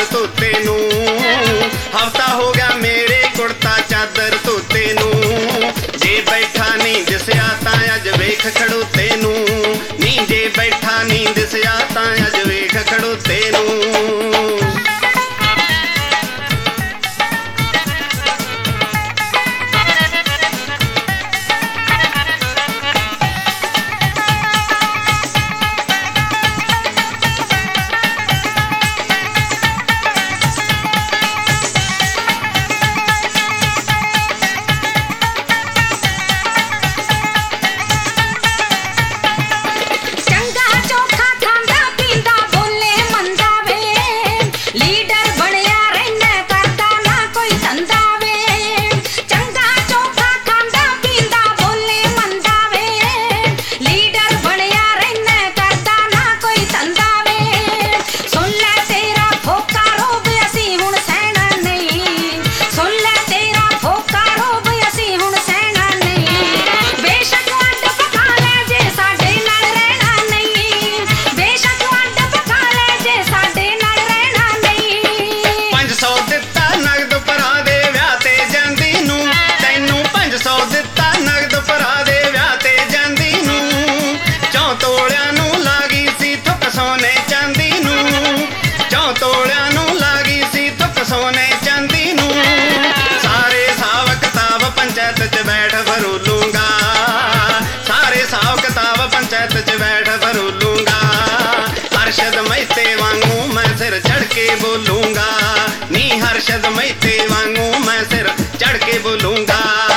चादर धोते नू, हफ्ता हो गया मेरे कुर्ता चादर धोते नू। जे बैठा नी दिसिया तां अज वेख खड़ोते नू, नी जे बैठा नी दिसिया तां अज वेख खड़ोते नू। हर्षद मैते वांगू मैं सिर चढ़ के बोलूंगा, नी हर्षद मैते वांगू मैं सिर चढ़ के बोलूंगा।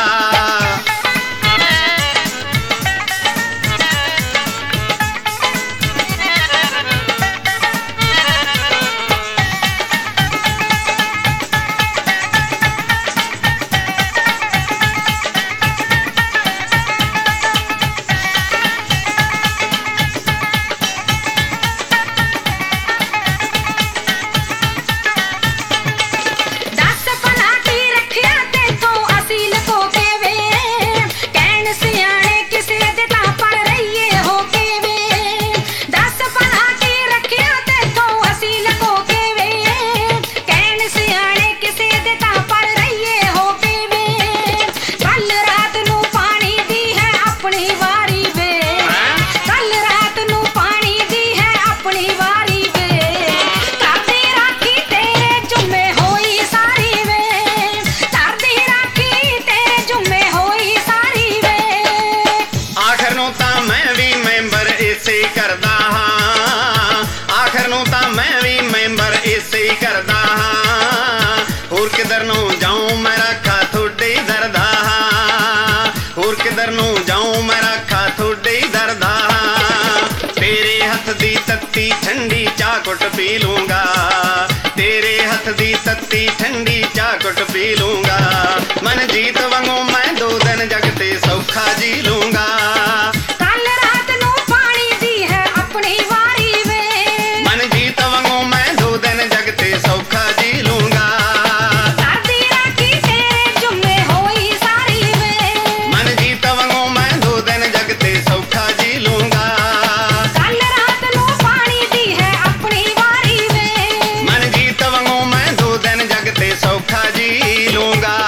आखिर नूं तां मैं भी मैंबर इसे ही करदा हां, होर किधर नूं जाऊं मैं रखा थोड़े ही दरदा हां, होर किधर नूं जाऊं मैं रखा थोड़े ही दरदा हां। तेरे हथ दी तत्ती ठंडी चाह घुट पी लूंगा, तेरे हथ दी तत्ती ठंडी चाह घुट पी लूंगा। मन जीत वांगू मैं 2 दिन जगते सौखा जी लूंगा। सौखा जी लूंगा।